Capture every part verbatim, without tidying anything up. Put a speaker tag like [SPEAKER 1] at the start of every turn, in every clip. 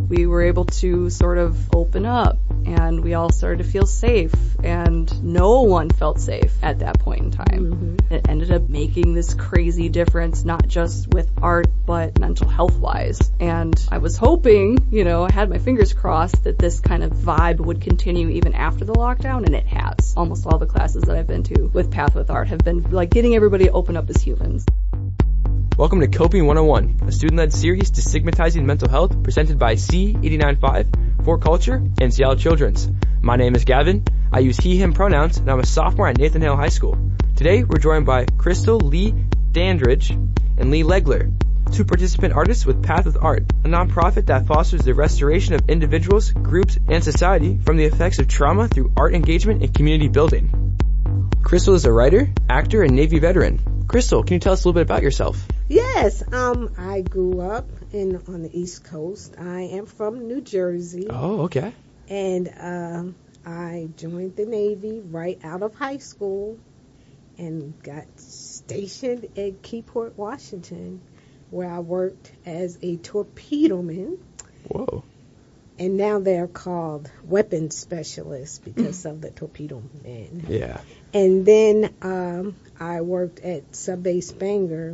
[SPEAKER 1] we were able to sort of open up, and we all started to feel safe, and no one felt safe at that point in time. Mm-hmm. It ended up making this crazy difference, not just with art, but mental health-wise. And I was hoping, you know, I had my fingers crossed that this kind of vibe would continue even after the lockdown, and it has. Almost all the classes that I've been to with Path with Art have been like getting everybody to open up as humans.
[SPEAKER 2] Welcome to Coping one oh one, a student-led series destigmatizing mental health presented by C eighty-nine point five, For Culture, and Seattle Children's. My name is Gavin. I use he, him pronouns, and I'm a sophomore at Nathan Hale High School. Today, we're joined by Crystal Lee Dandridge and Lee Legler, two participant artists with Path with Art, a nonprofit that fosters the restoration of individuals, groups, and society from the effects of trauma through art engagement and community building. Crystal is a writer, actor, and Navy veteran. Crystal, can you tell us a little bit about yourself?
[SPEAKER 3] Yes, um, I grew up in on the East Coast. I am from New Jersey.
[SPEAKER 2] Oh, okay.
[SPEAKER 3] And um, I joined the Navy right out of high school and got stationed at Keyport, Washington, where I worked as a torpedoman.
[SPEAKER 2] Whoa.
[SPEAKER 3] And now they're called weapons specialists because of the torpedo men.
[SPEAKER 2] Yeah.
[SPEAKER 3] And then um, I worked at Subbase Bangor,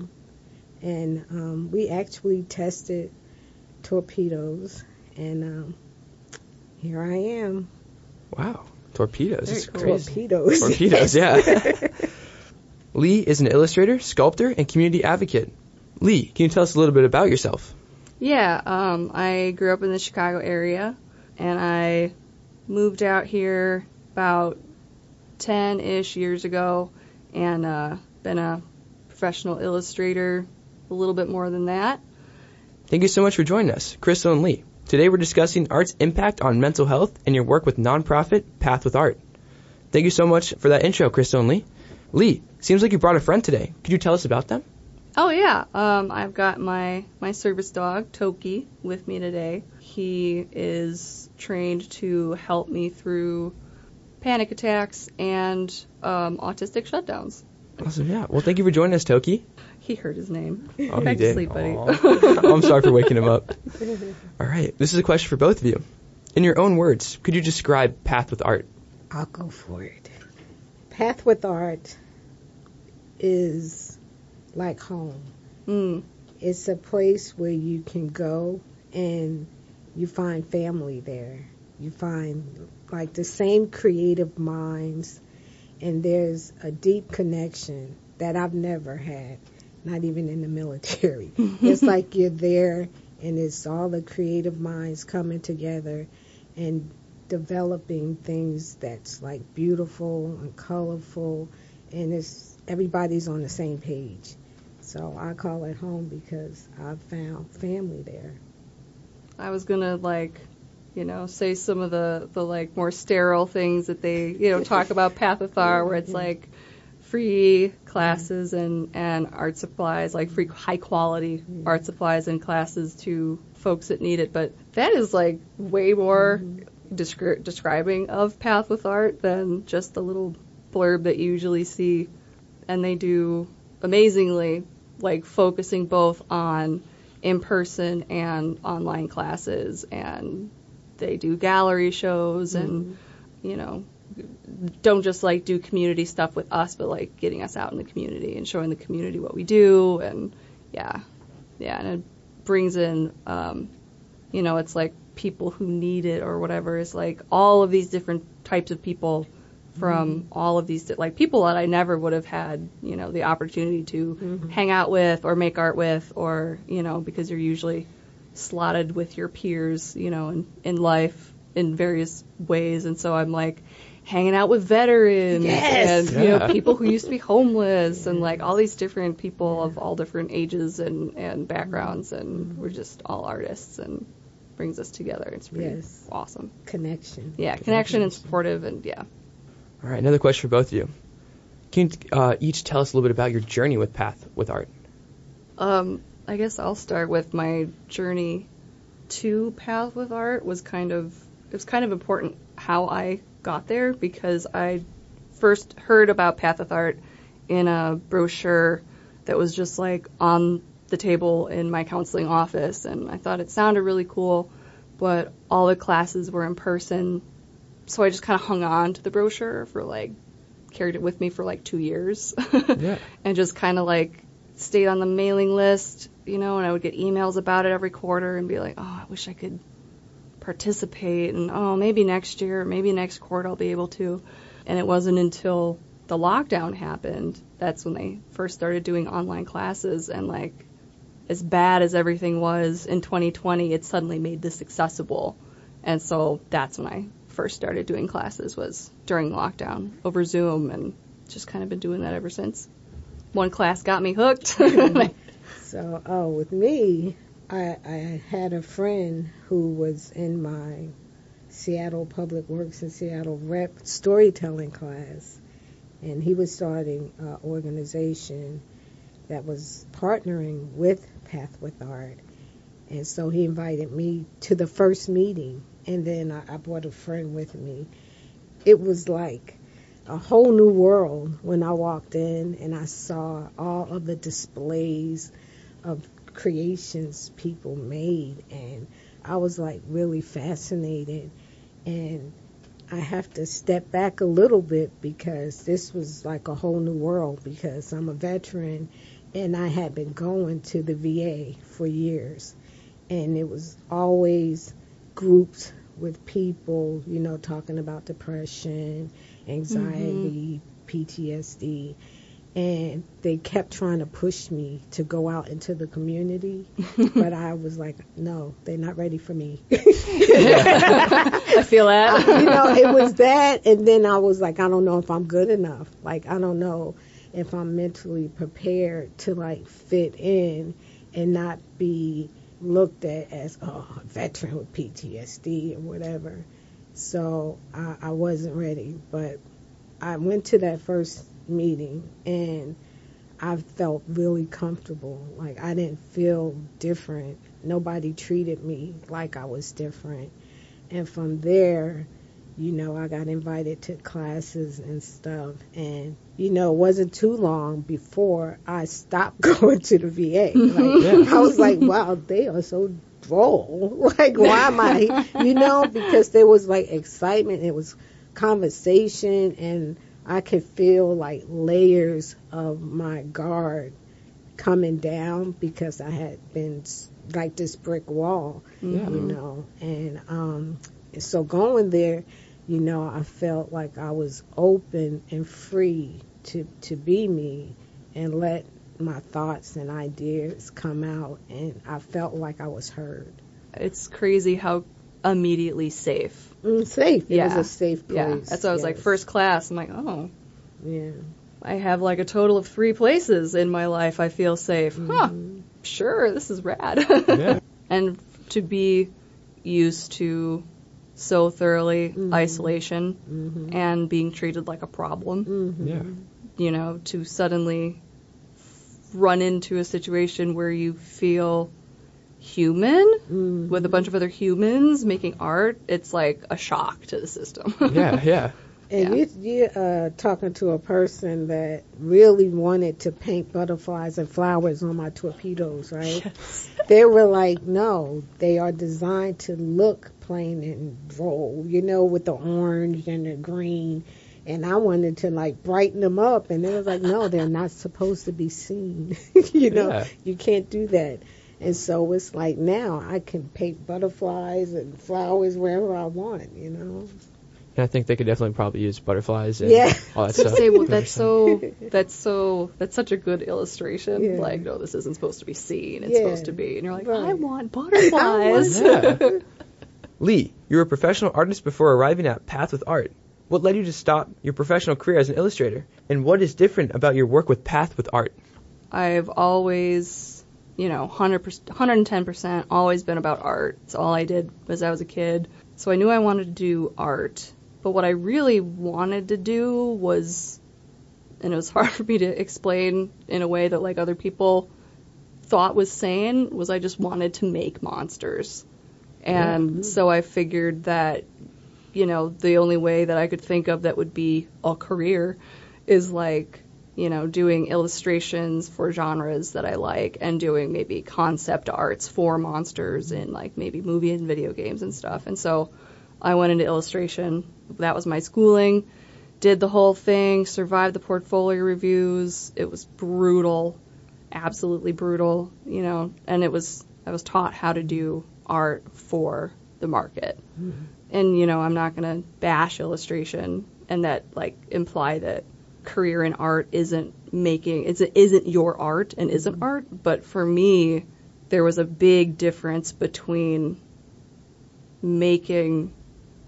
[SPEAKER 3] and um, we actually tested torpedoes, and um, here I am.
[SPEAKER 2] Wow. Torpedoes. That's
[SPEAKER 1] cool.
[SPEAKER 2] crazy.
[SPEAKER 3] Torpedoes.
[SPEAKER 2] Torpedoes, yeah. Lee is an illustrator, sculptor, and community advocate. Lee, can you tell us a little bit about yourself?
[SPEAKER 1] Yeah, um, I grew up in the Chicago area, and I moved out here about ten-ish years ago, and uh, been a professional illustrator a little bit more than that.
[SPEAKER 2] Thank you so much for joining us, Crystal and Lee. Today we're discussing art's impact on mental health and your work with nonprofit Path with Art. Thank you so much for that intro, Crystal and Lee. Lee, seems like you brought a friend today. Could you tell us about them?
[SPEAKER 1] Oh yeah, um, I've got my, my service dog, Toki, with me today. He is trained to help me through panic attacks and um, autistic shutdowns.
[SPEAKER 2] Awesome, yeah. Well, thank you for joining us, Toki.
[SPEAKER 1] He heard his name.
[SPEAKER 2] Oh,
[SPEAKER 1] Back
[SPEAKER 2] he did.
[SPEAKER 1] to sleep, buddy.
[SPEAKER 2] Oh, I'm sorry for waking him up. All right, this is a question for both of you. In your own words, could you describe Path with Art?
[SPEAKER 3] I'll go for it. Path with Art is like home.
[SPEAKER 1] Mm.
[SPEAKER 3] It's a place where you can go and you find family there. You find like the same creative minds, and there's a deep connection that I've never had, not even in the military. It's like you're there and it's all the creative minds coming together and developing things that's like beautiful and colorful, and it's everybody's on the same page. So I call it home because I've found family there.
[SPEAKER 1] I was gonna like, you know, say some of the, the like more sterile things that they, you know, talk about Path with Art, where it's like free classes and, and art supplies, like free high quality mm-hmm. art supplies and classes to folks that need it. But that is like way more mm-hmm. descri- describing of Path with Art than just the little blurb that you usually see. And they do amazingly, like focusing both on in-person and online classes, and they do gallery shows mm-hmm. and, you know, don't just like do community stuff with us, but like getting us out in the community and showing the community what we do. And yeah, yeah, and it brings in, um, you know, it's like people who need it or whatever. It's like all of these different types of people from mm-hmm. all of these, like people that I never would have had, you know, the opportunity to mm-hmm. hang out with or make art with, or, you know, because you're usually slotted with your peers, you know, in, in life in various ways. And so I'm like hanging out with veterans
[SPEAKER 3] yes.
[SPEAKER 1] and,
[SPEAKER 2] yeah.
[SPEAKER 1] you know, people who used to be homeless yes. and like all these different people of all different ages and, and backgrounds. And mm-hmm. we're just all artists, and brings us together. It's pretty
[SPEAKER 3] yes.
[SPEAKER 1] awesome.
[SPEAKER 3] Connection.
[SPEAKER 1] Yeah, connection, connection and supportive, and yeah.
[SPEAKER 2] All right, another question for both of you. Can you uh, each tell us a little bit about your journey with Path with Art?
[SPEAKER 1] Um, I guess I'll start with my journey to Path with Art. Was kind of it was kind of important how I got there, because I first heard about Path with Art in a brochure that was just like on the table in my counseling office, and I thought it sounded really cool, but all the classes were in person. So I just kind of hung on to the brochure for like, carried it with me for like two years.
[SPEAKER 2] Yeah.
[SPEAKER 1] And just kind of like stayed on the mailing list, you know, and I would get emails about it every quarter and be like, oh, I wish I could participate, and oh, maybe next year, maybe next quarter I'll be able to. And it wasn't until the lockdown happened, that's when they first started doing online classes, and like as bad as everything was in twenty twenty, it suddenly made this accessible. And so that's when I first started doing classes, was during lockdown over Zoom, and just kind of been doing that ever since. One class got me hooked.
[SPEAKER 3] So, oh, with me, I, I had a friend who was in my Seattle Public Works and Seattle Rep storytelling class, and he was starting an organization that was partnering with Path with Art. And so he invited me to the first meeting, and then I, I brought a friend with me. It was like a whole new world when I walked in and I saw all of the displays of creations people made, and I was like really fascinated. And I have to step back a little bit because this was like a whole new world, because I'm a veteran and I had been going to the V A for years, and it was always groups with people, you know, talking about depression, anxiety, mm-hmm. P T S D, and they kept trying to push me to go out into the community, but I was like, no, they're not ready for me.
[SPEAKER 1] I feel that.
[SPEAKER 3] I, you know, it was that, and then I was like, I don't know if I'm good enough. Like, I don't know if I'm mentally prepared to, like, fit in and not be looked at as, oh, a veteran with P T S D or whatever. So I, I wasn't ready, but I went to that first meeting and I felt really comfortable. Like, I didn't feel different. Nobody treated me like I was different. And from there, you know, I got invited to classes and stuff. And, you know, it wasn't too long before I stopped going to the V A. Like, yeah. I was like, wow, they are so droll. Like, why am I, you know, because there was, like, excitement. It was conversation, and I could feel, like, layers of my guard coming down because I had been like this brick wall, mm-hmm. you know. And um, so going there, you know, I felt like I was open and free to, to be me and let my thoughts and ideas come out, and I felt like I was heard.
[SPEAKER 1] It's crazy how immediately safe.
[SPEAKER 3] Mm, safe. It
[SPEAKER 1] yeah.
[SPEAKER 3] was a safe place.
[SPEAKER 1] Yeah. That's why I was yes. like, first class, I'm like, oh.
[SPEAKER 3] Yeah.
[SPEAKER 1] I have like a total of three places in my life I feel safe.
[SPEAKER 3] Mm-hmm.
[SPEAKER 1] Huh. Sure, this is rad.
[SPEAKER 2] Yeah.
[SPEAKER 1] And to be used to so thoroughly
[SPEAKER 3] mm-hmm.
[SPEAKER 1] isolation
[SPEAKER 3] mm-hmm.
[SPEAKER 1] and being treated like a problem.
[SPEAKER 3] Mm-hmm.
[SPEAKER 2] Yeah.
[SPEAKER 1] You know, to suddenly run into a situation where you feel human
[SPEAKER 3] mm-hmm.
[SPEAKER 1] with a bunch of other humans making art, it's like a shock to the system.
[SPEAKER 2] Yeah, yeah.
[SPEAKER 3] And yeah. you, you're uh, talking to a person that really wanted to paint butterflies and flowers on my torpedoes, right?
[SPEAKER 1] Yes.
[SPEAKER 3] They were like, no, they are designed to look plain and droll, you know, with the orange and the green. And I wanted to, like, brighten them up. And they was like, no, they're not supposed to be seen. you know,
[SPEAKER 2] yeah.
[SPEAKER 3] you can't do that. And so it's like now I can paint butterflies and flowers wherever I want, you know.
[SPEAKER 2] And I think they could definitely probably use butterflies and
[SPEAKER 3] yeah.
[SPEAKER 2] all that stuff.
[SPEAKER 1] Say, well, that's so, that's so, that's such a good illustration.
[SPEAKER 3] Yeah.
[SPEAKER 1] Like, no, this isn't supposed to be seen. It's
[SPEAKER 3] yeah.
[SPEAKER 1] supposed to be. And you're like,
[SPEAKER 3] right.
[SPEAKER 1] I want butterflies.
[SPEAKER 2] Yeah. Lee, you were a professional artist before arriving at Path with Art. What led you to stop your professional career as an illustrator? And what is different about your work with Path with Art?
[SPEAKER 1] I've always, you know, one hundred percent, one hundred ten percent always been about art. It's all I did as I was a kid. So I knew I wanted to do art. But what I really wanted to do was, and it was hard for me to explain in a way that like other people thought was sane, was I just wanted to make monsters. And yeah. so I figured that, you know, the only way that I could think of that would be a career is like you know, doing illustrations for genres that I like and doing maybe concept arts for monsters in like maybe movie and video games and stuff. And so I went into illustration. That was my schooling. Did the whole thing, survived the portfolio reviews. It was brutal, absolutely brutal, you know, and it was, I was taught how to do art for the market. Mm-hmm. And, you know, I'm not going to bash illustration and that, like, imply that career in art isn't making, it's, isn't your art and isn't art. But for me, there was a big difference between making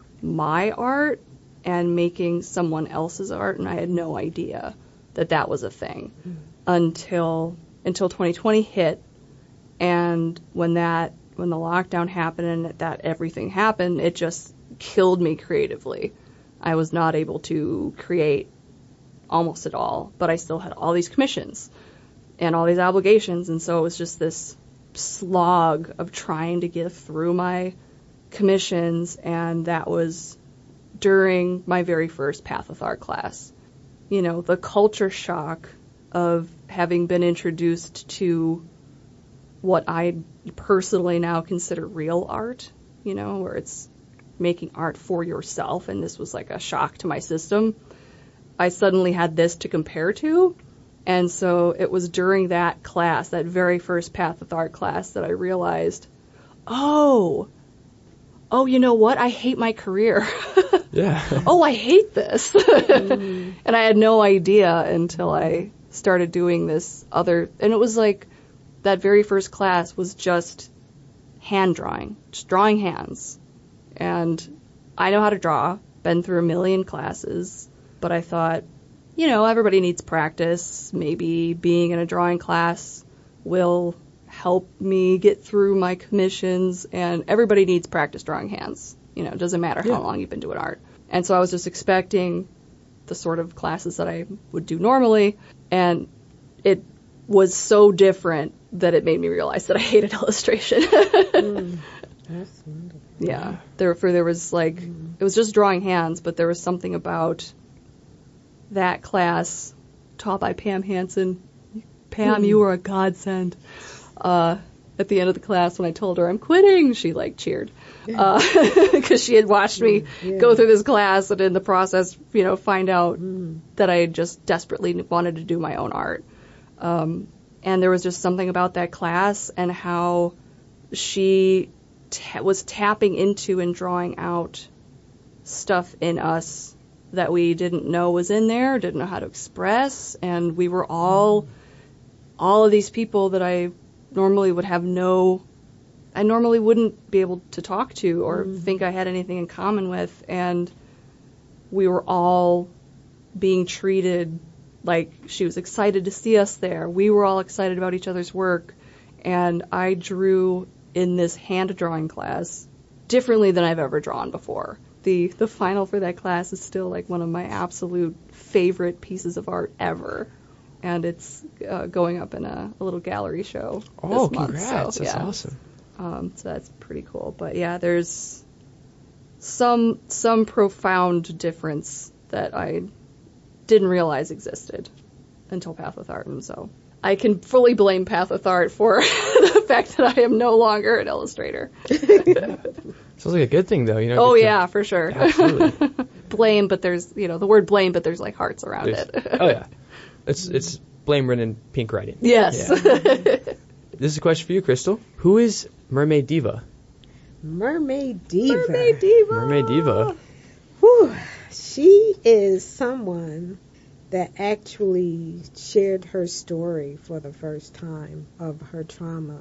[SPEAKER 1] my art and making someone else's art, and I had no idea that that was a thing mm. until until twenty twenty hit, and when that when the lockdown happened and that everything happened, it just killed me creatively. I was not able to create almost at all, but I still had all these commissions and all these obligations, and so it was just this slog of trying to get through my commissions, and that was during my very first Path with Art class. You know, the culture shock of having been introduced to what I personally now consider real art, you know, where it's making art for yourself, and this was like a shock to my system. I suddenly had this to compare to, and so it was during that class, that very first Path with Art class, that I realized, oh, oh, you know what? I hate my career.
[SPEAKER 2] Yeah.
[SPEAKER 1] Oh, I hate this. Mm. And I had no idea until I started doing this other, and it was like that very first class was just hand drawing, just drawing hands. And I know how to draw, been through a million classes, but I thought, you know, everybody needs practice. Maybe being in a drawing class will help me get through my commissions, and everybody needs practice drawing hands. You know, it doesn't matter how yeah. long you've been doing art. And so I was just expecting the sort of classes that I would do normally, and it was so different that it made me realize that I hated illustration. mm, that's wonderful. Yeah, therefore there was like, mm. it was just drawing hands, but there was something about that class taught by Pam Hansen. Pam, mm. you were a godsend. Uh, at the end of the class, when I told her I'm quitting, she like cheered, because uh, she had watched me yeah. go through this class and in the process, you know, find out mm. that I just desperately wanted to do my own art. Um, and there was just something about that class and how she ta- was tapping into and drawing out stuff in us that we didn't know was in there, didn't know how to express, and we were all, mm. all of these people that I normally would have no, I normally wouldn't be able to talk to or mm. think I had anything in common with, and we were all being treated like she was excited to see us there. We were all excited about each other's work, and I drew in this hand drawing class differently than I've ever drawn before. The the final for that class is still like one of my absolute favorite pieces of art ever. And it's uh, going up in a, a little gallery show
[SPEAKER 2] oh,
[SPEAKER 1] this month.
[SPEAKER 2] Congrats.
[SPEAKER 1] So,
[SPEAKER 2] that's
[SPEAKER 1] yeah.
[SPEAKER 2] awesome.
[SPEAKER 1] Um, so that's pretty cool. But yeah, there's some some profound difference that I didn't realize existed until Path with Art. And so I can fully blame Path with Art for the fact that I am no longer an illustrator.
[SPEAKER 2] Sounds like a good thing, though. You know.
[SPEAKER 1] Oh, yeah, for sure.
[SPEAKER 2] Absolutely.
[SPEAKER 1] Blame, but there's, you know, the word blame, but there's like hearts around
[SPEAKER 2] there's,
[SPEAKER 1] it.
[SPEAKER 2] Oh, yeah. It's it's blame written in pink writing.
[SPEAKER 1] Yes.
[SPEAKER 2] Yeah. This is a question for you, Crystal. Who is Mermaid Diva?
[SPEAKER 3] Mermaid Diva.
[SPEAKER 1] Mermaid Diva.
[SPEAKER 2] Mermaid Diva.
[SPEAKER 3] Whew. She is someone that actually shared her story for the first time of her trauma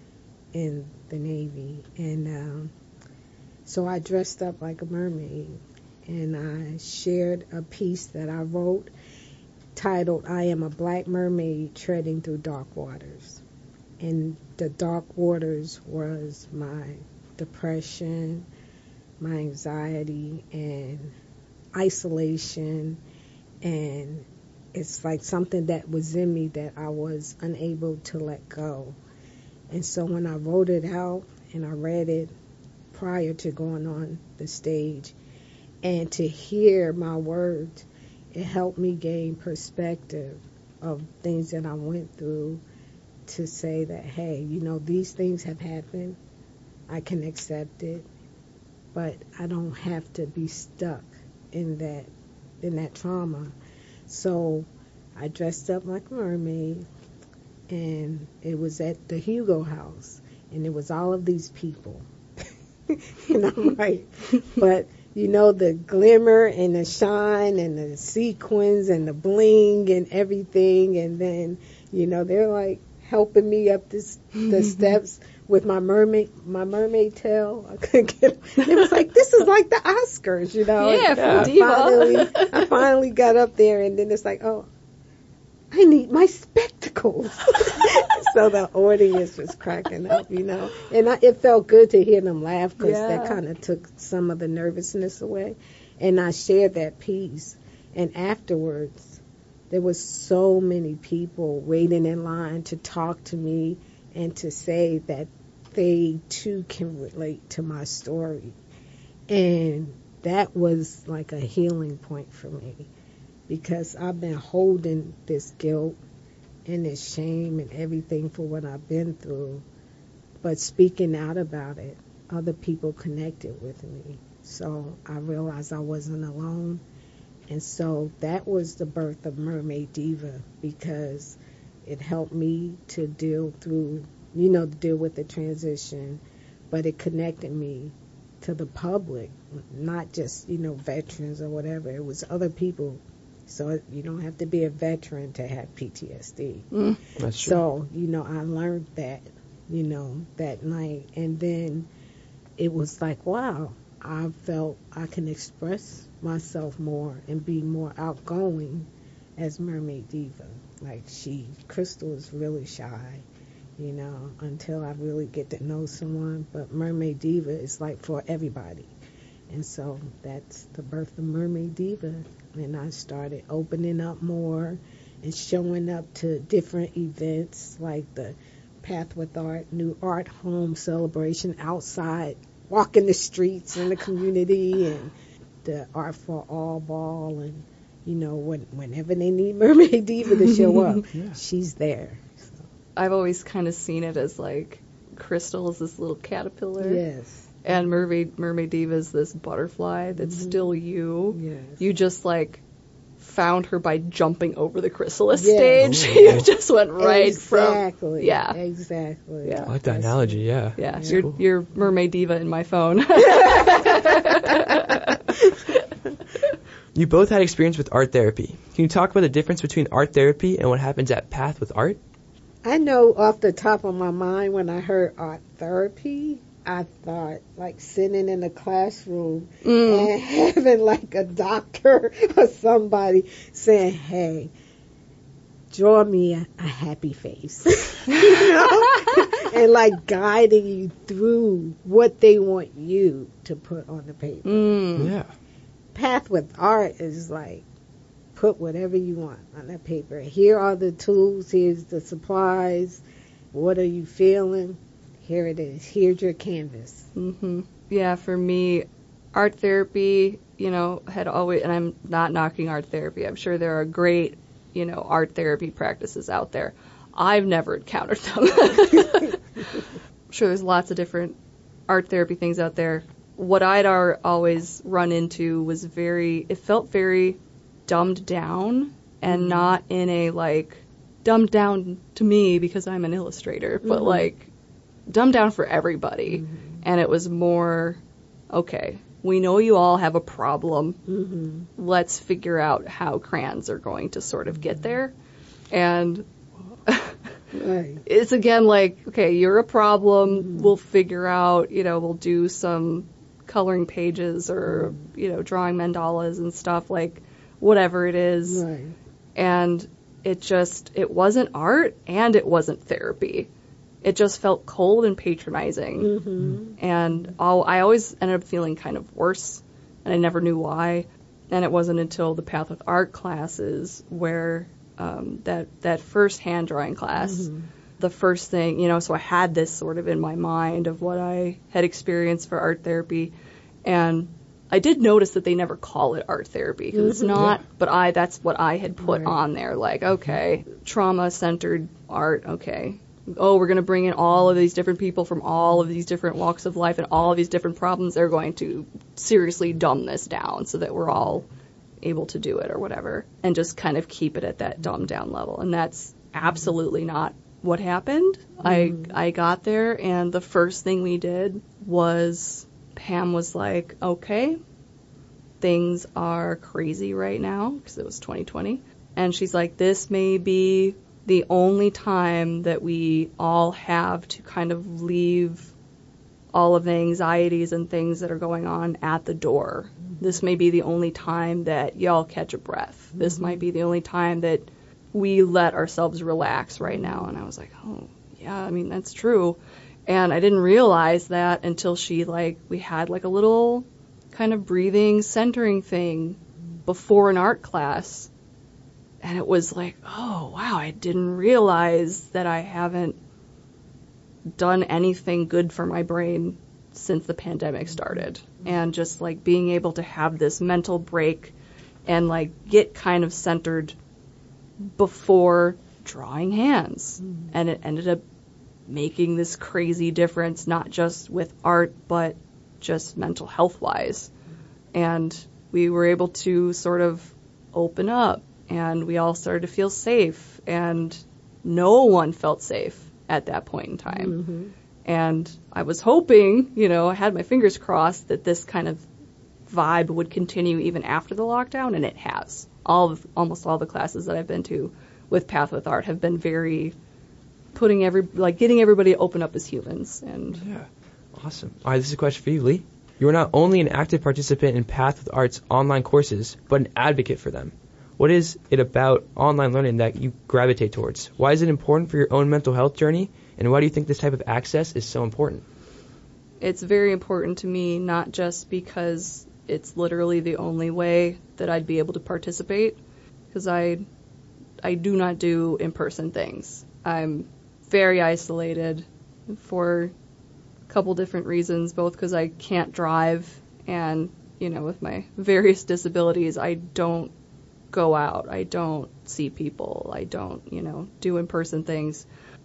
[SPEAKER 3] in the Navy. And um, so I dressed up like a mermaid, and I shared a piece that I wrote titled, I Am a Black Mermaid Treading Through Dark Waters. And the dark waters was my depression, my anxiety, and isolation, and it's like something that was in me that I was unable to let go. And so when I wrote it out and I read it prior to going on the stage, and to hear my words, it helped me gain perspective of things that I went through to say that, hey, you know, these things have happened. I can accept it, but I don't have to be stuck in that in that trauma. So I dressed up like a mermaid, and it was at the Hugo House, and it was all of these people. And I'm like, but you know, the glimmer and the shine and the sequins and the bling and everything, and then, you know, they're like helping me up this the steps with my mermaid my mermaid tail. I couldn't get it. It was like, this is like the Oscars, you know.
[SPEAKER 1] Yeah, for
[SPEAKER 3] I
[SPEAKER 1] diva.
[SPEAKER 3] finally, I finally got up there, and then it's like, oh, I need my spectacles. So the audience was cracking up, you know. And I, it felt good to hear them laugh, because
[SPEAKER 1] Yeah.
[SPEAKER 3] that kind of took some of the nervousness away. And I shared that piece. And afterwards, there was so many people waiting in line to talk to me and to say that they, too, can relate to my story. And that was like a healing point for me, because I've been holding this guilt and this shame and everything for what I've been through. But speaking out about it, other people connected with me. So I realized I wasn't alone. And so that was the birth of Mermaid Diva, because it helped me to deal through, you know, to deal with the transition, but it connected me to the public, not just, you know, veterans or whatever. It was other people. So you don't have to be a veteran to have P T S D.
[SPEAKER 1] Mm.
[SPEAKER 2] That's true.
[SPEAKER 3] So, you know, I learned that, you know, that night. And then it was like, wow, I felt I can express myself more and be more outgoing as Mermaid Diva. Like, she, Crystal is really shy, you know, until I really get to know someone. But Mermaid Diva is like for everybody. And so that's the birth of Mermaid Diva. And I started opening up more and showing up to different events like the Path with Art, New Art Home Celebration outside, walking the streets in the community, and the Art for All Ball. And, you know, when, whenever they need Mermaid Diva to show up,
[SPEAKER 2] Yeah.
[SPEAKER 3] she's there. So,
[SPEAKER 1] I've always kind of seen it as like Crystal is this little caterpillar.
[SPEAKER 3] yes.
[SPEAKER 1] And Mermaid Mermaid Diva is this butterfly that's
[SPEAKER 3] Mhm.
[SPEAKER 1] still you.
[SPEAKER 3] Yes.
[SPEAKER 1] You just like found her by jumping over the chrysalis
[SPEAKER 3] Yes.
[SPEAKER 1] stage.
[SPEAKER 2] Ooh.
[SPEAKER 1] You just went right
[SPEAKER 3] exactly.
[SPEAKER 1] from yeah.
[SPEAKER 3] Exactly.
[SPEAKER 1] Yeah.
[SPEAKER 2] I like that
[SPEAKER 3] That's
[SPEAKER 2] analogy,
[SPEAKER 3] true.
[SPEAKER 2] yeah.
[SPEAKER 1] Yeah,
[SPEAKER 2] That's
[SPEAKER 1] you're
[SPEAKER 2] cool.
[SPEAKER 1] you're Mermaid Diva in my phone.
[SPEAKER 2] You both had experience with art therapy. Can you talk about the difference between art therapy and what happens at Path with Art?
[SPEAKER 3] I know off the top of my mind, when I heard art therapy, I thought like sitting in a classroom
[SPEAKER 1] Mm.
[SPEAKER 3] and having like a doctor or somebody saying, hey, draw me a, a happy face. You know? And like guiding you through what they want you to put on the paper.
[SPEAKER 1] Mm.
[SPEAKER 2] Yeah.
[SPEAKER 3] Path with Art is like, put whatever you want on that paper. Here are the tools. Here's the supplies. What are you feeling? Here it is. Here's your canvas.
[SPEAKER 1] hmm Yeah, for me, art therapy, you know, had always, and I'm not knocking art therapy. I'm sure there are great, you know, art therapy practices out there. I've never encountered them. I'm sure there's lots of different art therapy things out there. What I'd ar- always run into was very, it felt very dumbed down, and not in a like dumbed down to me because I'm an illustrator, but
[SPEAKER 3] Mhm.
[SPEAKER 1] like dumbed down for everybody. And it was more, okay, we know you all have a problem.
[SPEAKER 3] Mm-hmm.
[SPEAKER 1] Let's figure out how crayons are going to sort of get there. And
[SPEAKER 3] Right.
[SPEAKER 1] it's again like, okay, you're a problem. We'll figure out, you know, we'll do some coloring pages or, you know, drawing mandalas and stuff, like whatever it is.
[SPEAKER 3] Right.
[SPEAKER 1] And it just, it wasn't art and it wasn't therapy. It just felt cold and patronizing.
[SPEAKER 3] Mm-hmm.
[SPEAKER 1] And all, I always ended up feeling kind of worse, and I never knew why. And it wasn't until the Path with Art classes where um, that, that first hand drawing class,
[SPEAKER 3] Mm-hmm.
[SPEAKER 1] the first thing, you know, so I had this sort of in my mind of what I had experienced for art therapy. And I did notice that they never call it art therapy because mm-hmm. it's not, yeah. but I that's what I had put right. on there. Like, okay, trauma-centered art, okay. Oh, we're going to bring in all of these different people from all of these different walks of life and all of these different problems. They're going to seriously dumb this down so that we're all able to do it or whatever, and just kind of keep it at that dumbed down level. And that's absolutely not what happened. Mm-hmm. I I got there, and the first thing we did was Pam was like, okay, things are crazy right now, because it was twenty twenty. And she's like, this may be the only time that we all have to kind of leave all of the anxieties and things that are going on at the door. This may be the only time that y'all catch a breath. This mm-hmm. might be the only time that we let ourselves relax right now. And I was like, oh, yeah, I mean, that's true. And I didn't realize that until she, like, we had like a little kind of breathing, centering thing before an art class. And it was like, oh, wow, I didn't realize that I haven't done anything good for my brain since the pandemic started. And just like being able to have this mental break and like get kind of centered before drawing hands. Mm. And it ended up making this crazy difference, not just with art, but just mental health wise. And we were able to sort of open up, and we all started to feel safe, and no one felt safe at that point in time. Mm-hmm. And I was hoping, you know, I had my fingers crossed that this kind of vibe would continue even after the lockdown, and it has. All of, almost all the classes that I've been to with Path with Art have been very putting every, like getting everybody to open up as humans. And
[SPEAKER 2] yeah, awesome. All right, this is a question for you, Lee. You are not only an active participant in Path with Art's online courses, but an advocate for them. What is it about online learning that you gravitate towards? Why is it important for your own mental health journey, and why do you think this type of access is so important?
[SPEAKER 1] It's very important to me, not just because it's literally the only way that I'd be able to participate, because I, I do not do in-person things. I'm very isolated for a couple different reasons, both because I can't drive and, you know, with my various disabilities, I don't go out. I don't see people. I don't, you know, do in-person things.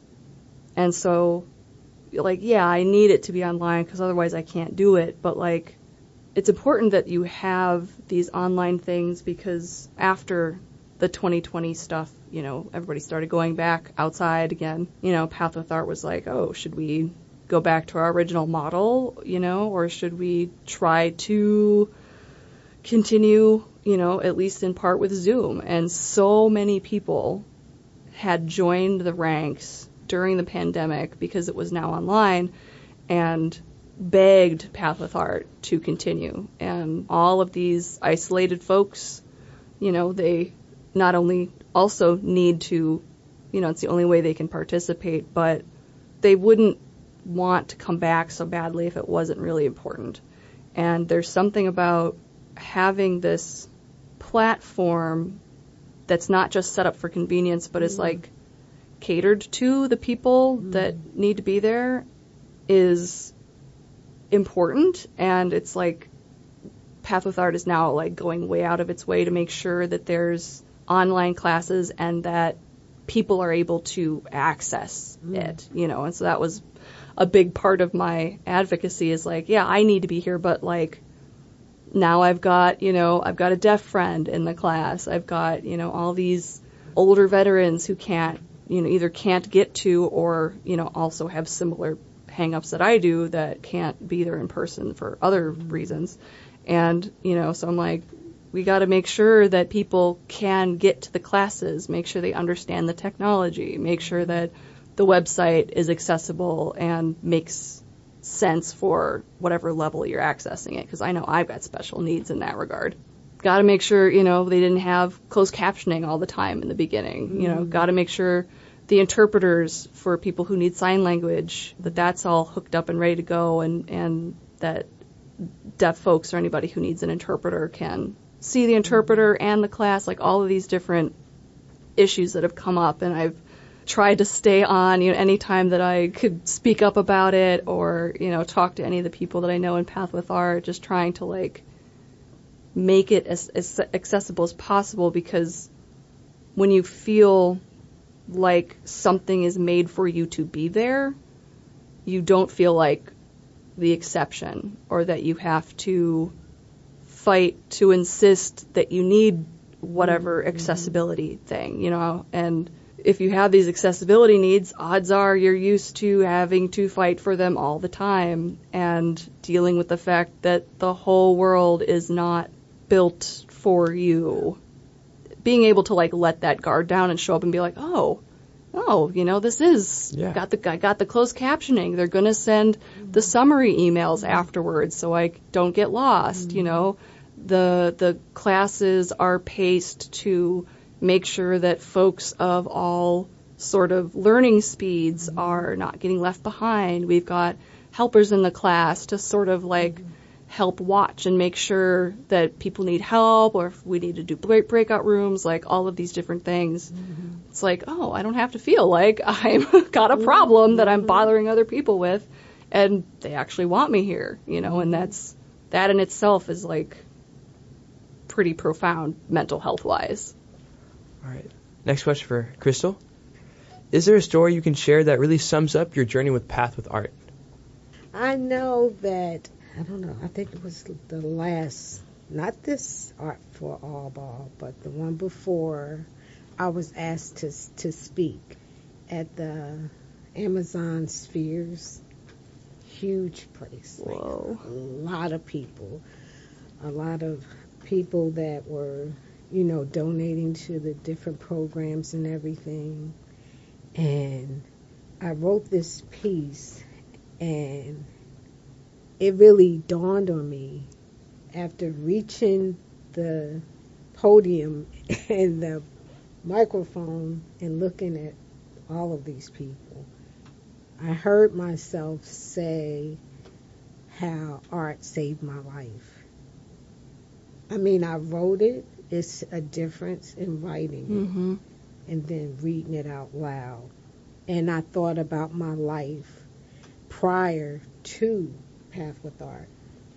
[SPEAKER 1] And so, like, yeah, I need it to be online because otherwise I can't do it. But, like, it's important that you have these online things because after the twenty twenty stuff, you know, everybody started going back outside again. You know, Path with Art was like, oh, should we go back to our original model, you know, or should we try to continue, you know, at least in part with Zoom? And so many people had joined the ranks during the pandemic because it was now online and begged Path with Art to continue. And all of these isolated folks, you know, they not only also need to, you know, it's the only way they can participate, but they wouldn't want to come back so badly if it wasn't really important. And there's something about having this platform that's not just set up for convenience, but is like catered to the people mm. that need to be there is important. And it's like Path with Art is now like going way out of its way to make sure that there's online classes and that people are able to access mm. it, you know. And so that was a big part of my advocacy is like, yeah, I need to be here, but like now I've got, you know, I've got a deaf friend in the class. I've got, you know, all these older veterans who can't, you know, either can't get to or, you know, also have similar hang-ups that I do that can't be there in person for other reasons. And, you know, so I'm like, we got to make sure that people can get to the classes, make sure they understand the technology, make sure that the website is accessible and makes sense for whatever level you're accessing it, because I know I've got special needs in that regard. Got to make sure, you know, they didn't have closed captioning all the time in the beginning. Mm-hmm. You know, got to make sure the interpreters for people who need sign language, that that's all hooked up and ready to go, and, and that deaf folks or anybody who needs an interpreter can see the interpreter and the class, like all of these different issues that have come up. And I've tried to stay on, you know, any time that I could speak up about it or, you know, talk to any of the people that I know in Path with Art, just trying to like make it as, as accessible as possible, because when you feel like something is made for you to be there, you don't feel like the exception, or that you have to fight to insist that you need whatever mm-hmm. accessibility thing, you know. And if you have these accessibility needs, odds are you're used to having to fight for them all the time and dealing with the fact that the whole world is not built for you. Being able to like let that guard down and show up and be like, oh, oh, you know, this is yeah. got the I got the closed captioning. They're gonna send the summary emails afterwards, so I don't get lost. Mm-hmm. You know, the the classes are paced to make sure that folks of all sort of learning speeds mm-hmm. are not getting left behind. We've got helpers in the class to sort of like mm-hmm. help watch and make sure that people need help, or if we need to do break breakout rooms, like all of these different things. Mm-hmm. It's like, oh, I don't have to feel like I've got a problem mm-hmm. that I'm bothering other people with, and they actually want me here, you know, and that's, that in itself is like pretty profound mental health wise.
[SPEAKER 2] All right. Next question for Crystal. Is there a story you can share that really sums up your journey with Path with Art?
[SPEAKER 3] I know that, I don't know, I think it was the last, not this Art for All Ball, but the one before, I was asked to to speak at the Amazon Spheres. Huge place.
[SPEAKER 1] Whoa.
[SPEAKER 3] Like a lot of people. A lot of people that were, you know, donating to the different programs and everything. And I wrote this piece, and it really dawned on me after reaching the podium and the microphone and looking at all of these people. I heard myself say how art saved my life. I mean, I wrote it. It's a difference in writing
[SPEAKER 1] mm-hmm.
[SPEAKER 3] it and then reading it out loud. And I thought about my life prior to Path with Art.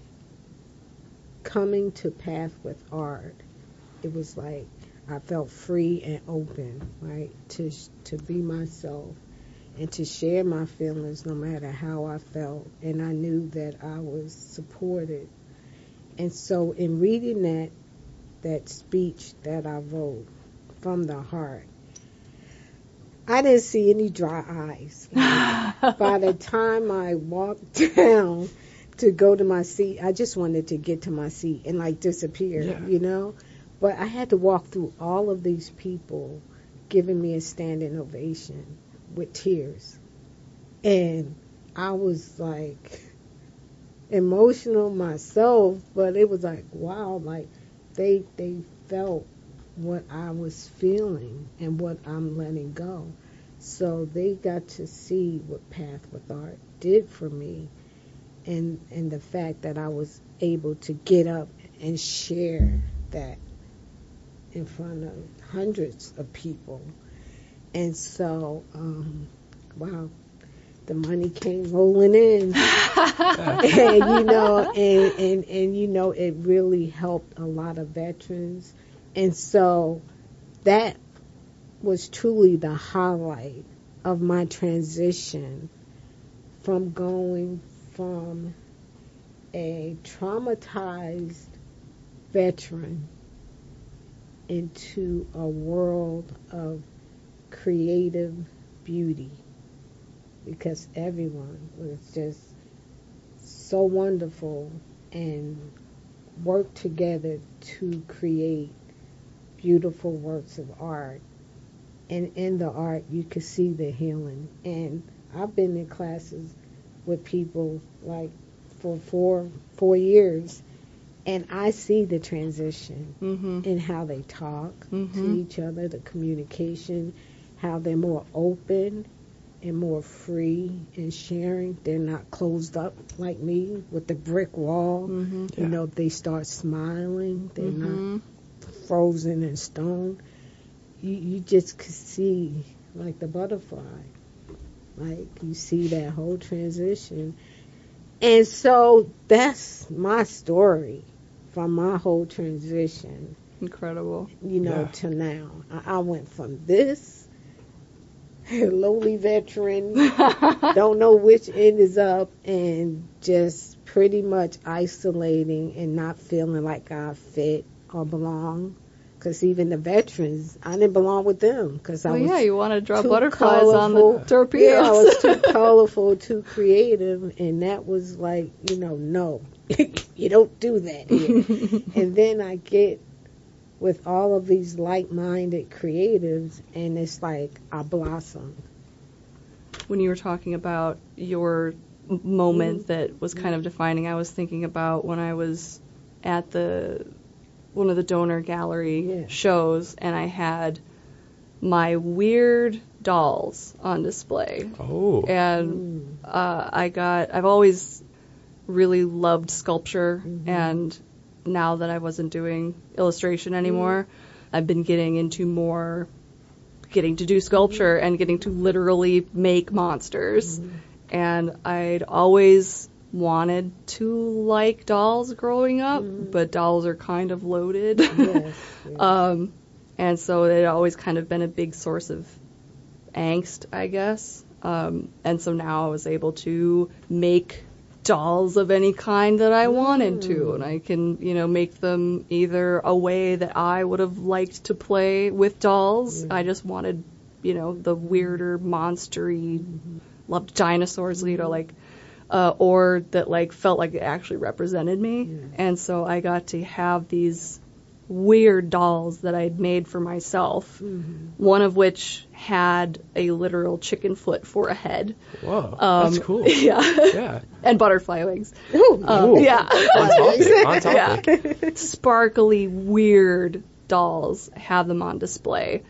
[SPEAKER 3] Coming to Path with Art, it was like I felt free and open, right, to to be myself and to share my feelings no matter how I felt. And I knew that I was supported. And so in reading that that speech that I wrote from the heart, I didn't see any dry eyes. Like, by the time I walked down to go to my seat, I just wanted to get to my seat and like disappear, yeah. you know? But I had to walk through all of these people giving me a standing ovation with tears. And I was like emotional myself, but it was like, wow, like they they felt what I was feeling and what I'm letting go. So they got to see what Path with Art did for me, and and the fact that I was able to get up and share that in front of hundreds of people. And so, um, wow, the money came rolling in. and, you know, and, and, and, you know, it really helped a lot of veterans. And so that was truly the highlight of my transition from going from a traumatized veteran into a world of creative beauty, because everyone was just so wonderful and worked together to create beautiful works of art. And in the art, you could see the healing. And I've been in classes with people like for four four years, and I see the transition
[SPEAKER 1] mm-hmm.
[SPEAKER 3] in how they talk
[SPEAKER 1] mm-hmm.
[SPEAKER 3] to each other, the communication, how they're more open and more free in sharing. They're not closed up like me with the brick wall.
[SPEAKER 1] Mm-hmm.
[SPEAKER 3] You
[SPEAKER 2] yeah.
[SPEAKER 3] know, they start smiling. They're
[SPEAKER 1] mm-hmm.
[SPEAKER 3] not frozen in stone. You, you just could see like the butterfly. Like you see that whole transition. And so that's my story from my whole transition,
[SPEAKER 1] Incredible.
[SPEAKER 3] you know,
[SPEAKER 2] Yeah.
[SPEAKER 3] to now. I, I went from this lowly veteran, don't know which end is up, and just pretty much isolating and not feeling like I fit or belong. Because even the veterans, I didn't belong with them. Because I
[SPEAKER 1] Well,
[SPEAKER 3] was
[SPEAKER 1] yeah, you want to draw
[SPEAKER 3] too
[SPEAKER 1] butterflies on the
[SPEAKER 3] colorful.
[SPEAKER 1] torpedoes.
[SPEAKER 3] Yeah, I was too colorful, too creative, and that was like, you know, no, you don't do that here. And then I get with all of these like-minded creatives, and it's like I blossom.
[SPEAKER 1] When you were talking about your m- moment
[SPEAKER 3] Mm-hmm.
[SPEAKER 1] that was kind of defining, I was thinking about when I was at the one of the donor gallery
[SPEAKER 3] Yeah.
[SPEAKER 1] shows, and I had my weird dolls on display.
[SPEAKER 2] Oh.
[SPEAKER 1] And uh, I got, I've always really loved sculpture, and now that I wasn't doing illustration anymore, I've been getting into more getting to do sculpture and getting to literally make monsters. And I'd always wanted to like dolls growing up, but dolls are kind of loaded.
[SPEAKER 3] Yes, yes.
[SPEAKER 1] Um, and so it had always kind of been a big source of angst, I guess. Um, and so now I was able to make dolls of any kind that I wanted to, and I can, you know, make them either a way that I would have liked to play with dolls. I just wanted, you know, the weirder, monstery, loved dinosaurs, you know, like, uh, or that like felt like it actually represented me. And so I got to have these weird dolls that I'd made for myself, one of which had a literal chicken foot for a head.
[SPEAKER 2] Whoa.
[SPEAKER 1] Um,
[SPEAKER 2] That's cool.
[SPEAKER 1] Yeah.
[SPEAKER 2] Yeah.
[SPEAKER 1] And butterfly wings.
[SPEAKER 3] Ooh.
[SPEAKER 1] Um,
[SPEAKER 2] Ooh.
[SPEAKER 1] yeah.
[SPEAKER 2] On topic. On topic.
[SPEAKER 1] Yeah. Sparkly, weird dolls have them on display.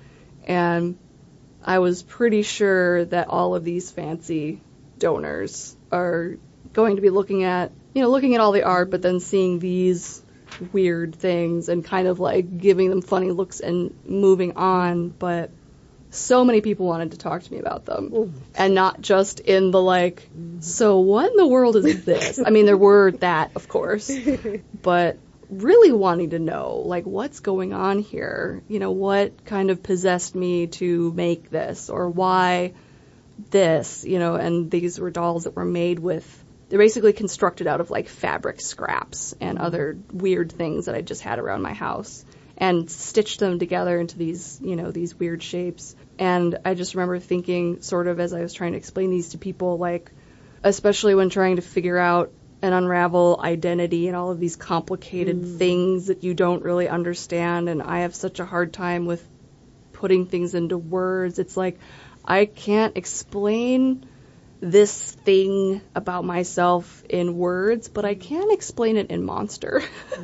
[SPEAKER 1] And I was pretty sure that all of these fancy donors are going to be looking at, you know, looking at all the art, but then seeing these weird things and kind of like giving them funny looks and moving on. But so many people wanted to talk to me about them.
[SPEAKER 3] Ooh.
[SPEAKER 1] And not just in the like, so what in the world is this? I mean, there were that, of course, but really wanting to know, like, what's going on here? You know, what kind of possessed me to make this, or why this, you know, and these were dolls that were made with, they're basically constructed out of like fabric scraps and other weird things that I just had around my house, and stitched them together into these, you know, these weird shapes. And I just remember thinking, sort of as I was trying to explain these to people, like, especially when trying to figure out and unravel identity and all of these complicated things that you don't really understand. And I have such a hard time with putting things into words. It's like, I can't explain this thing about myself in words, but I can explain it in monster.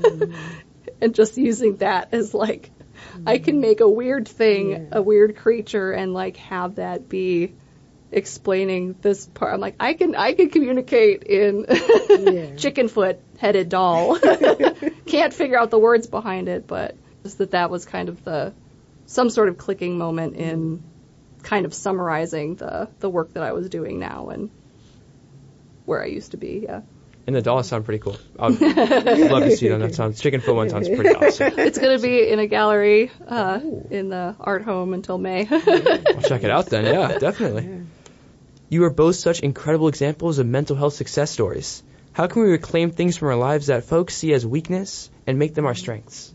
[SPEAKER 1] And just using that as like, I can make a weird thing,
[SPEAKER 3] Yeah.
[SPEAKER 1] a weird creature, and like have that be explaining this part. I'm like, I can, I can communicate in
[SPEAKER 3] Yeah.
[SPEAKER 1] chicken foot headed doll. Can't figure out the words behind it, but just that that was kind of the, some sort of clicking moment in kind of summarizing the, the work that I was doing now and where I used to be, yeah.
[SPEAKER 2] And the dolls sound pretty cool. I'd love to see them. That sounds, chicken foot one sounds pretty awesome.
[SPEAKER 1] It's going to be in a gallery uh, in the art home until May.
[SPEAKER 2] I'll check it out then. Yeah, definitely. You are both such incredible examples of mental health success stories. How can we reclaim things from our lives that folks see as weakness and make them our strengths?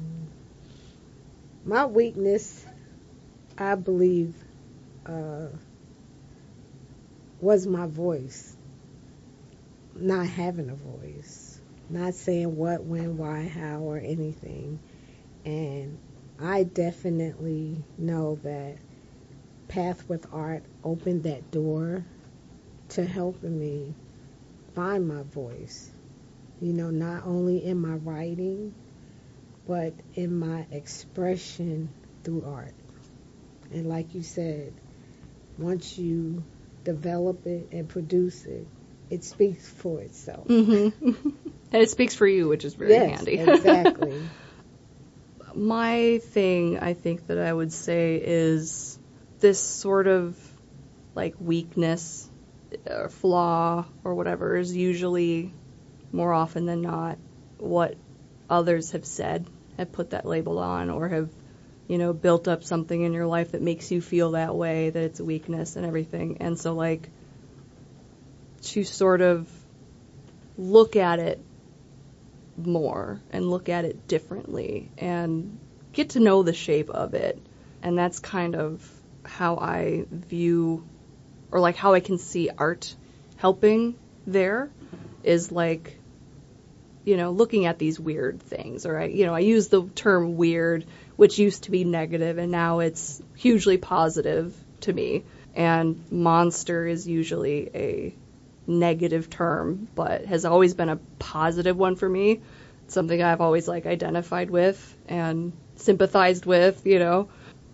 [SPEAKER 3] My weakness, I believe, uh, was my voice. Not having a voice. Not saying what, when, why, how, or anything. And I definitely know that Path with Art opened that door to helping me find my voice. You know, not only in my writing, but in my expression through art. And like you said, once you develop it and produce it, it speaks for itself.
[SPEAKER 1] Mm-hmm. And it speaks for you, which is very
[SPEAKER 3] Yes,
[SPEAKER 1] handy.
[SPEAKER 3] exactly.
[SPEAKER 1] My thing, I think that I would say is this sort of like weakness, or flaw, or whatever is usually more often than not what others have said, have put that label on, or have, you know, built up something in your life that makes you feel that way, that it's a weakness and everything. And so, like, to sort of look at it more and look at it differently and get to know the shape of it. And that's kind of how I view, or like how I can see art helping there, is like, you know, looking at these weird things. Or I, you know, I use the term weird, which used to be negative, and now it's hugely positive to me. And monster is usually a negative term, but has always been a positive one for me. It's something I've always like identified with and sympathized with, you know.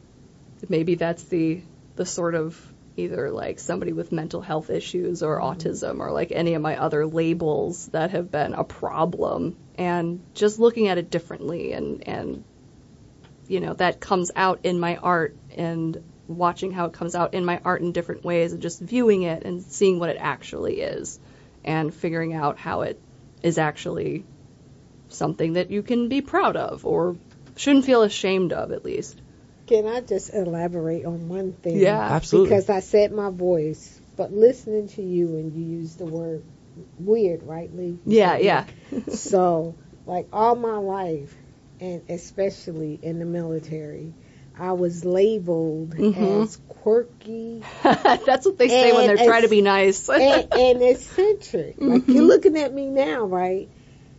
[SPEAKER 1] Maybe that's the the sort of either like somebody with mental health issues or autism or like any of my other labels that have been a problem, and just looking at it differently, and and you know, that comes out in my art, and watching how it comes out in my art in different ways, and just viewing it and seeing what it actually is, and figuring out how it is actually something that you can be proud of or shouldn't feel ashamed of, at least.
[SPEAKER 3] Can I just elaborate on one thing?
[SPEAKER 1] Yeah,
[SPEAKER 2] absolutely.
[SPEAKER 3] Because I said my voice, but listening to you, and you used the word weird, right, Lee?
[SPEAKER 1] Yeah, yeah.
[SPEAKER 3] So, like, all my life, and especially in the military, I was labeled
[SPEAKER 1] mm-hmm.
[SPEAKER 3] as quirky.
[SPEAKER 1] That's what they say when they're trying to be nice.
[SPEAKER 3] and, and eccentric.
[SPEAKER 1] Mm-hmm.
[SPEAKER 3] Like, you're looking at me now, right?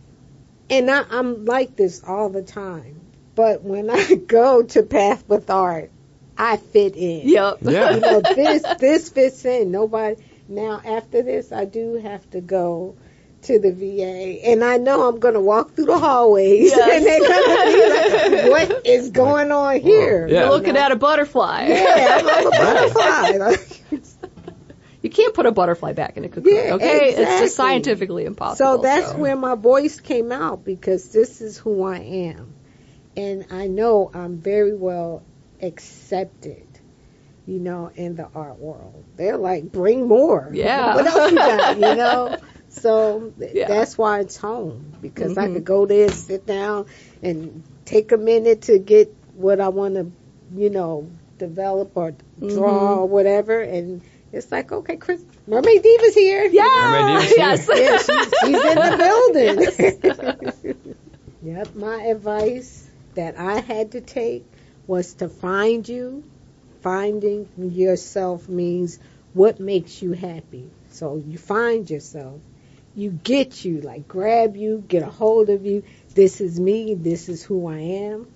[SPEAKER 3] And I, I'm like this all the time. But when I go to Path with Art, I fit in.
[SPEAKER 1] Yep.
[SPEAKER 2] Yeah.
[SPEAKER 3] You know, this this fits in. Nobody. Now, after this, I do have to go to the V A, and I know I'm going to walk through the hallways,
[SPEAKER 1] Yes.
[SPEAKER 3] and they're going to be like, "What is going on here?"
[SPEAKER 2] Yeah.
[SPEAKER 1] You're looking at a butterfly.
[SPEAKER 3] Yeah, I'm a butterfly. Like,
[SPEAKER 1] You can't put a butterfly back in a cocoon,
[SPEAKER 3] Yeah,
[SPEAKER 1] okay? It's
[SPEAKER 3] exactly.
[SPEAKER 1] just scientifically impossible.
[SPEAKER 3] so that's
[SPEAKER 1] so.
[SPEAKER 3] where my voice came out, because this is who I am. And I know I'm very well accepted, you know, in the art world. They're like, bring more.
[SPEAKER 1] Yeah.
[SPEAKER 3] What else you got, you know? So th-
[SPEAKER 1] Yeah.
[SPEAKER 3] that's why it's home, because I
[SPEAKER 1] Mhm.
[SPEAKER 3] could go there, sit down, and take a minute to get what I want to, you know, develop or draw
[SPEAKER 1] Mhm.
[SPEAKER 3] or whatever. And it's like, okay, Chris, Mermaid Diva's here.
[SPEAKER 1] Yeah,
[SPEAKER 2] Mermaid Diva's here.
[SPEAKER 1] yes.
[SPEAKER 3] Yeah, she's, she's in the building. Yep, my advice that I had to take was to find you. Finding yourself means what makes you happy. So you find yourself, you get you, like grab you, get a hold of you. This is me, this is who I am.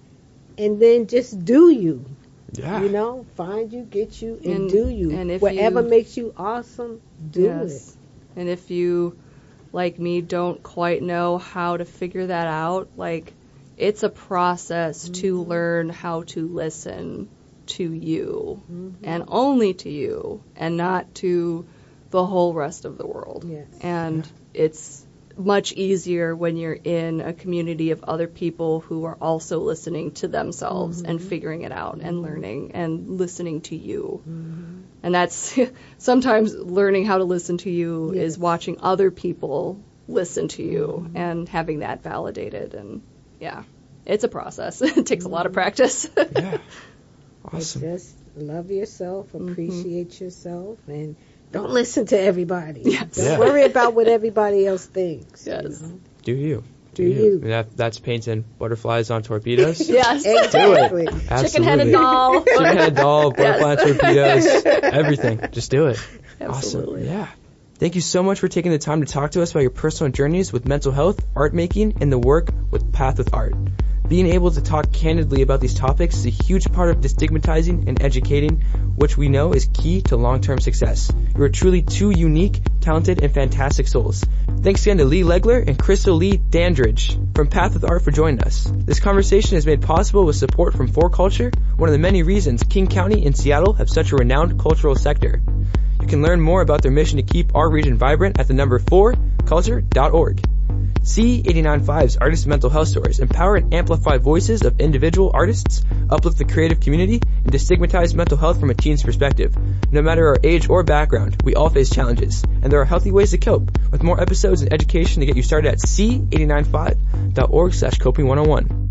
[SPEAKER 3] And then just do you.
[SPEAKER 2] Yeah.
[SPEAKER 3] You know, find you, get you, and,
[SPEAKER 1] And-
[SPEAKER 3] do you.
[SPEAKER 1] and if
[SPEAKER 3] Whatever
[SPEAKER 1] you-
[SPEAKER 3] makes you awesome, do
[SPEAKER 1] Yes.
[SPEAKER 3] it.
[SPEAKER 1] And if you, like me, don't quite know how to figure that out, like, it's a process mm-hmm. to learn how to listen to you, mm-hmm. and only to you, and not to the whole rest of the world.
[SPEAKER 3] Yes.
[SPEAKER 1] And yeah. it's much easier when you're in a community of other people who are also listening to themselves mm-hmm. and figuring it out mm-hmm. and learning and listening to you. Mm-hmm. And that's sometimes learning how to listen to you yes. is watching other people listen to you mm-hmm. and having that validated. And yeah, it's a process. It takes mm-hmm. a lot of practice.
[SPEAKER 2] Yeah. Awesome.
[SPEAKER 3] But just love yourself, appreciate mm-hmm. yourself, and don't listen to everybody.
[SPEAKER 1] Yes.
[SPEAKER 3] Don't
[SPEAKER 2] Yeah.
[SPEAKER 3] worry about what everybody else thinks.
[SPEAKER 1] Yes.
[SPEAKER 3] You know?
[SPEAKER 2] Do you.
[SPEAKER 3] Do you.
[SPEAKER 2] And that, that's painting butterflies on torpedoes.
[SPEAKER 1] Yes.
[SPEAKER 3] Exactly.
[SPEAKER 2] Do it. Absolutely.
[SPEAKER 1] Chicken-headed doll.
[SPEAKER 2] Chicken-headed doll, butterfly
[SPEAKER 1] Yes.
[SPEAKER 2] torpedoes, everything. Just do it.
[SPEAKER 1] Absolutely.
[SPEAKER 2] Awesome. Yeah. Thank you so much for taking the time to talk to us about your personal journeys with mental health, art making, and the work with Path with Art. Being able to talk candidly about these topics is a huge part of destigmatizing and educating, which we know is key to long-term success. You are truly two unique, talented, and fantastic souls. Thanks again to Lee Legler and Crystal Lee Dandridge from Path with Art for joining us. This conversation is made possible with support from For Culture, one of the many reasons King County and Seattle have such a renowned cultural sector. You can learn more about their mission to keep our region vibrant at the number four culture dot org. C eighty-nine point five's Artist Mental Health Stories empower and amplify voices of individual artists, uplift the creative community, and destigmatize mental health from a teen's perspective. No matter our age or background, we all face challenges, and there are healthy ways to cope. With more episodes and education to get you started at C eighty-nine point five dot org slash coping one oh one.